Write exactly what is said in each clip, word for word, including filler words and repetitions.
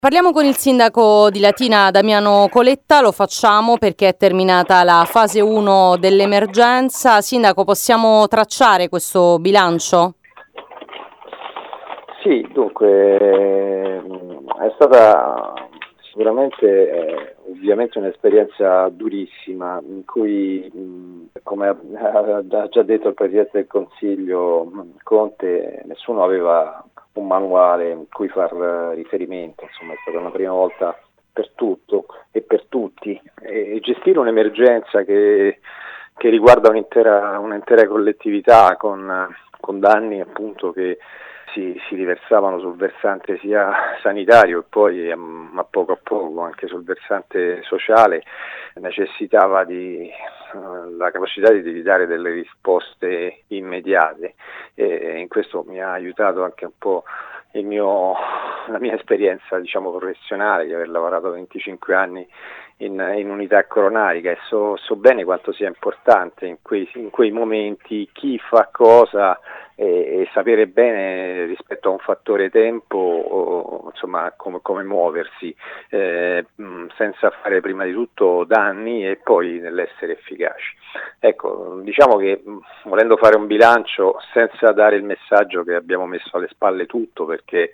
Parliamo con il sindaco di Latina, Damiano Coletta, lo facciamo perché è terminata la fase uno dell'emergenza. Sindaco, possiamo tracciare questo bilancio? Sì, dunque è stata sicuramente eh, ovviamente un'esperienza durissima in cui, mh, come ha, ha già detto il Presidente del Consiglio mh, Conte, nessuno aveva un manuale in cui far riferimento, insomma è stata una prima volta per tutto e per tutti e, e gestire un'emergenza che, che riguarda un'intera, un'intera collettività con, con danni appunto che Si, si riversavano sul versante sia sanitario e poi a poco a poco anche sul versante sociale, necessitava di uh, la capacità di dare delle risposte immediate e in questo mi ha aiutato anche un po' il mio, la mia esperienza diciamo professionale di aver lavorato venticinque anni in, in unità coronarica e so, so bene quanto sia importante in quei, in quei momenti chi fa cosa e, e sapere bene rispetto a un fattore tempo o, insomma come, come muoversi eh, senza fare prima di tutto danni e poi nell'essere efficaci. Ecco, diciamo che volendo fare un bilancio senza dare il messaggio che abbiamo messo alle spalle tutto, perché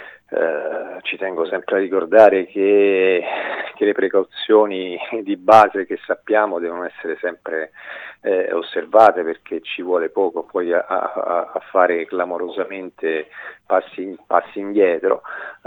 eh, ci tengo sempre a ricordare che, che le precauzioni di base che sappiamo devono essere sempre eh, osservate, perché ci vuole poco poi a, a, a fare clamorosamente passi, passi indietro.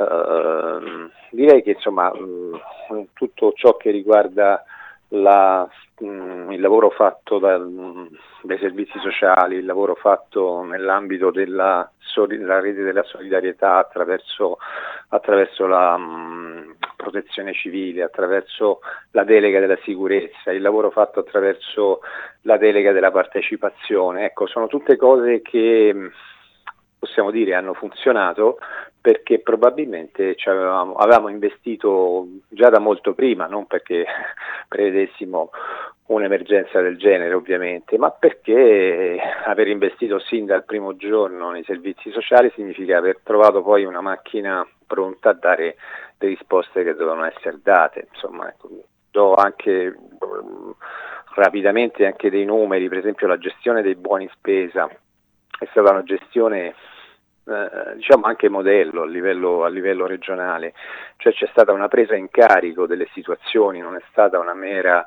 Uh, direi che insomma mh, tutto ciò che riguarda la, mh, il lavoro fatto dal, dai servizi sociali, il lavoro fatto nell'ambito della, della rete della solidarietà attraverso, attraverso la mh, protezione civile, attraverso la delega della sicurezza, il lavoro fatto attraverso la delega della partecipazione, ecco, sono tutte cose che possiamo dire hanno funzionato perché probabilmente ci avevamo, avevamo investito già da molto prima, non perché prevedessimo un'emergenza del genere ovviamente, ma perché aver investito sin dal primo giorno nei servizi sociali significa aver trovato poi una macchina pronta a dare le risposte che dovevano essere date. Insomma, ecco, do anche um, rapidamente anche dei numeri, per esempio la gestione dei buoni spesa è stata una gestione eh, diciamo anche modello a livello, a livello regionale, cioè c'è stata una presa in carico delle situazioni, non è stata una mera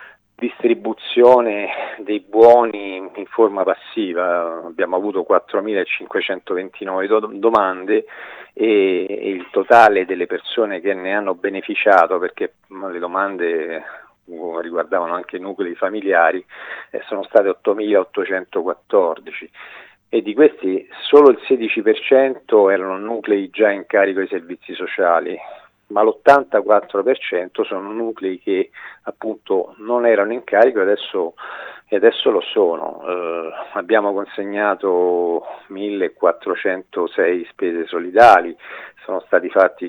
distribuzione dei buoni in forma passiva. Abbiamo avuto quattromilacinquecentoventinove do- domande e, e il totale delle persone che ne hanno beneficiato, perché le domande riguardavano anche nuclei familiari, eh, sono state ottomilaottocentoquattordici e di questi solo il sedici per cento erano nuclei già in carico ai servizi sociali, ma l'ottantaquattro per cento sono nuclei che appunto non erano in carico e adesso, e adesso lo sono. Eh, abbiamo consegnato millequattrocentosei spese solidali, sono stati fatti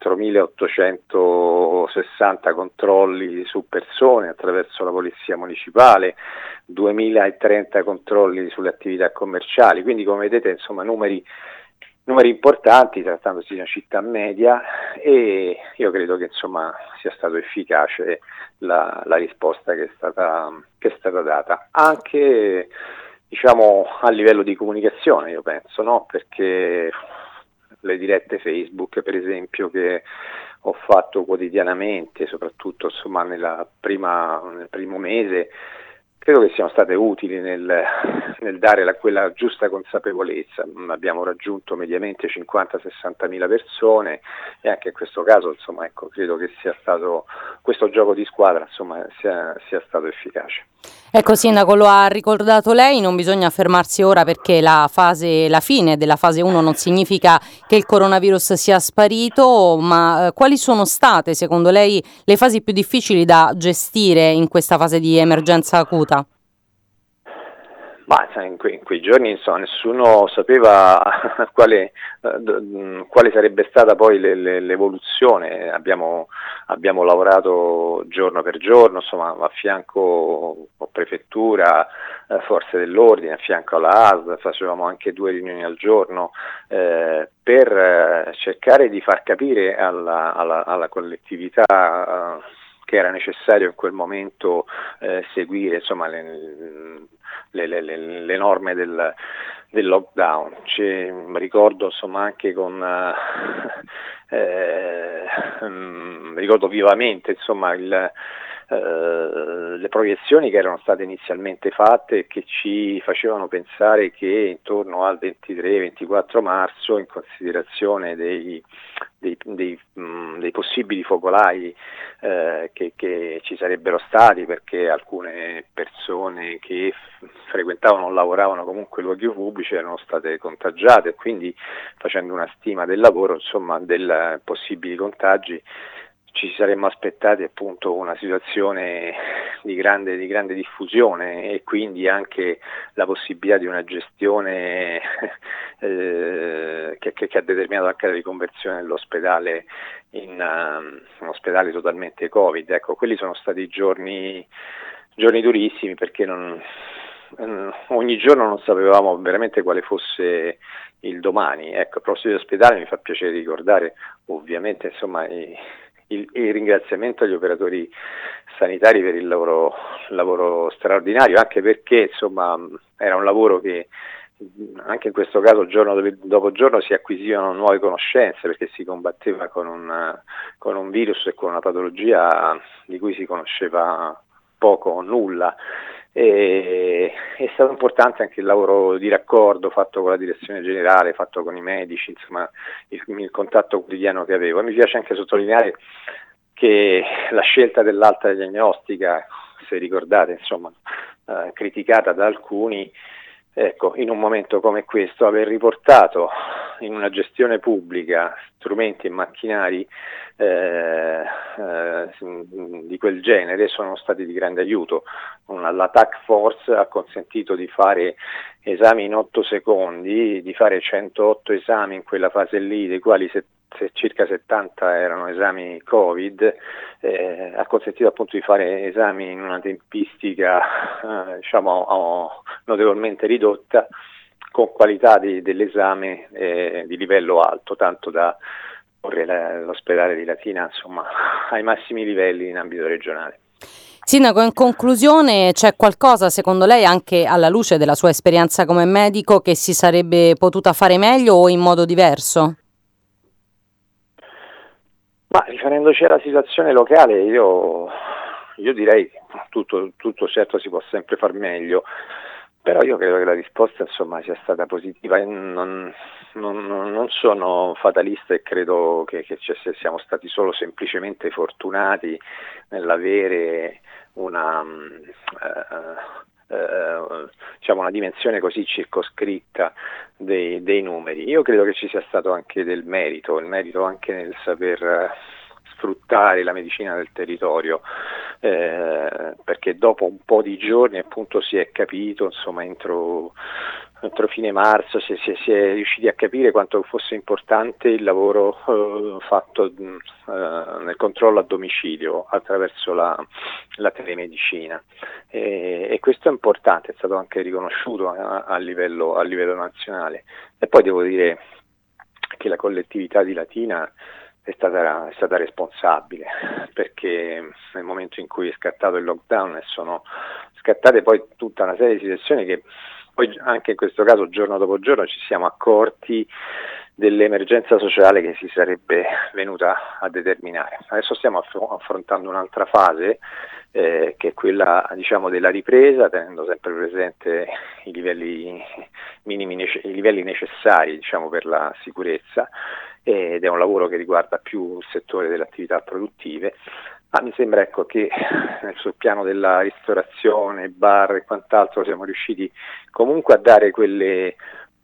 quattromilaottocentosessanta controlli su persone attraverso la Polizia Municipale, duemilatrenta controlli sulle attività commerciali, quindi come vedete insomma numeri Numeri importanti trattandosi di una città media e io credo che insomma sia stato efficace la, la risposta che è stata, che è stata data, anche diciamo a livello di comunicazione io penso, no? Perché le dirette Facebook per esempio che ho fatto quotidianamente, soprattutto insomma nella prima, nel primo mese, credo che siano state utili nel, nel dare la, quella giusta consapevolezza. Abbiamo raggiunto mediamente cinquanta sessanta mila persone e anche in questo caso insomma, ecco, credo che sia stato questo gioco di squadra insomma, sia, sia stato efficace. Ecco Sindaco, lo ha ricordato lei, non bisogna fermarsi ora perché la fase, la fine della fase uno non significa che il coronavirus sia sparito, ma eh, quali sono state secondo lei le fasi più difficili da gestire in questa fase di emergenza acuta? Ma sai, in, que- in quei giorni insomma, nessuno sapeva quale, eh, quale sarebbe stata poi le- le- l'evoluzione. Abbiamo, abbiamo lavorato giorno per giorno, insomma, a fianco a prefettura, eh, forze dell'ordine, a fianco alla A S L, facevamo anche due riunioni al giorno eh, per eh, cercare di far capire alla, alla, alla collettività eh, che era necessario in quel momento eh, seguire insomma, le, le, le, le norme del, del lockdown. Ci, ricordo insomma anche con eh, eh, ricordo vivamente insomma il, Uh, le proiezioni che erano state inizialmente fatte e che ci facevano pensare che intorno al ventitré ventiquattro marzo, in considerazione dei, dei, dei, mh, dei possibili focolai uh, che, che ci sarebbero stati, perché alcune persone che f- frequentavano o lavoravano comunque in luoghi pubblici erano state contagiate, quindi facendo una stima del lavoro, insomma, dei possibili contagi, ci saremmo aspettati appunto una situazione di grande, di grande diffusione e quindi anche la possibilità di una gestione eh, che, che, che ha determinato anche la riconversione dell'ospedale in uh, un ospedale totalmente Covid. Ecco, quelli sono stati giorni, giorni durissimi, perché non, ogni giorno non sapevamo veramente quale fosse il domani. Ecco, a proposito di ospedale mi fa piacere ricordare ovviamente insomma i Il, il ringraziamento agli operatori sanitari per il lavoro, lavoro straordinario, anche perché insomma era un lavoro che anche in questo caso giorno dopo giorno si acquisivano nuove conoscenze, perché si combatteva con un, con un virus e con una patologia di cui si conosceva poco o nulla. E è stato importante anche il lavoro di raccordo fatto con la direzione generale, fatto con i medici, insomma il, il contatto quotidiano che avevo. E mi piace anche sottolineare che la scelta dell'alta diagnostica, se ricordate, insomma, eh, criticata da alcuni, ecco, in un momento come questo, aver riportato in una gestione pubblica strumenti e macchinari eh, eh, di quel genere sono stati di grande aiuto. Una, la task force ha consentito di fare esami in otto secondi, di fare centootto esami in quella fase lì, dei quali se, se circa settanta erano esami Covid, eh, ha consentito appunto di fare esami in una tempistica eh, diciamo oh, notevolmente ridotta, con qualità di, dell'esame eh, di livello alto, tanto da porre la, l'ospedale di Latina insomma ai massimi livelli in ambito regionale. Sindaco, in conclusione, c'è qualcosa secondo lei, anche alla luce della sua esperienza come medico, che si sarebbe potuta fare meglio o in modo diverso? Ma riferendoci alla situazione locale, io, io direi che tutto, tutto certo si può sempre far meglio, però io credo che la risposta insomma sia stata positiva. Non, non, non sono fatalista e credo che, che siamo stati solo semplicemente fortunati nell'avere una, eh, eh, diciamo una dimensione così circoscritta dei, dei numeri. Io credo che ci sia stato anche del merito, il merito anche nel saper sfruttare la medicina del territorio, eh, perché dopo un po' di giorni appunto si è capito, insomma entro, entro fine marzo si, si, si è riusciti a capire quanto fosse importante il lavoro eh, fatto eh, nel controllo a domicilio attraverso la, la telemedicina, e, e questo è importante, è stato anche riconosciuto a, a, livello, a livello nazionale. E poi devo dire che la collettività di Latina È stata, è stata responsabile, perché nel momento in cui è scattato il lockdown e sono scattate poi tutta una serie di situazioni che poi anche in questo caso giorno dopo giorno ci siamo accorti dell'emergenza sociale che si sarebbe venuta a determinare. Adesso stiamo affrontando un'altra fase eh, che è quella diciamo della ripresa, tenendo sempre presente i livelli minimi, i livelli necessari diciamo per la sicurezza, ed è un lavoro che riguarda più il settore delle attività produttive, ma mi sembra ecco, che sul piano della ristorazione, bar e quant'altro siamo riusciti comunque a dare quelle,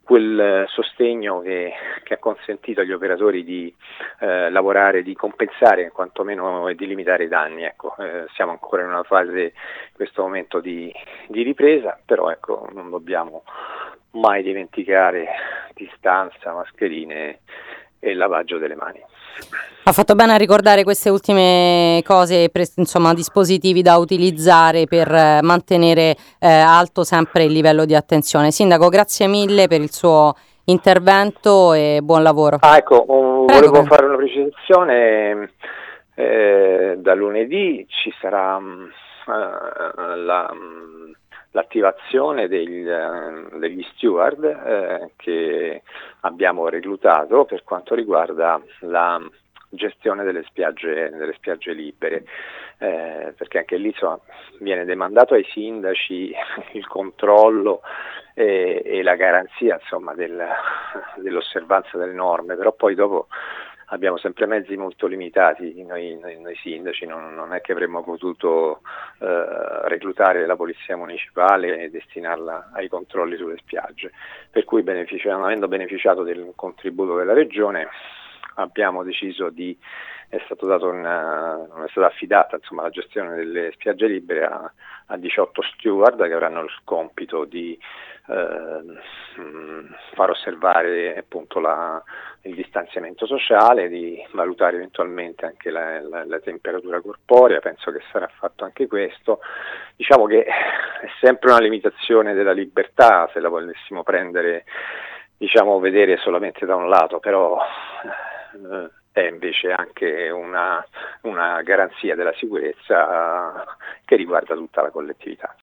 quel sostegno che, che ha consentito agli operatori di eh, lavorare, di compensare quantomeno e di limitare i danni. Ecco, eh, siamo ancora in una fase in questo momento di, di ripresa, però ecco, non dobbiamo mai dimenticare distanza, mascherine e lavaggio delle mani. Ha fatto bene a ricordare queste ultime cose, pre- insomma dispositivi da utilizzare per eh, mantenere eh, alto sempre il livello di attenzione. Sindaco, grazie mille per il suo intervento e buon lavoro. Ah, ecco, um, Prego, volevo prego. fare una precisazione. Eh, da lunedì ci sarà um, uh, la, um, l'attivazione degli, uh, degli steward eh, che abbiamo reclutato per quanto riguarda la gestione delle spiagge, delle spiagge libere, eh, perché anche lì insomma, viene demandato ai sindaci il controllo e, e la garanzia insomma, del, dell'osservanza delle norme, però poi dopo abbiamo sempre mezzi molto limitati, noi, noi, noi sindaci non, non è che avremmo potuto eh, reclutare la polizia municipale e destinarla ai controlli sulle spiagge, per cui beneficiando, avendo beneficiato del contributo della regione abbiamo deciso di, è stato dato una, è stata affidata insomma, la gestione delle spiagge libere a, a diciotto steward che avranno il compito di eh, far osservare appunto la, il distanziamento sociale, di valutare eventualmente anche la, la, la temperatura corporea, penso che sarà fatto anche questo. Diciamo che è sempre una limitazione della libertà se la volessimo prendere, diciamo vedere solamente da un lato, però è invece anche una, una garanzia della sicurezza che riguarda tutta la collettività.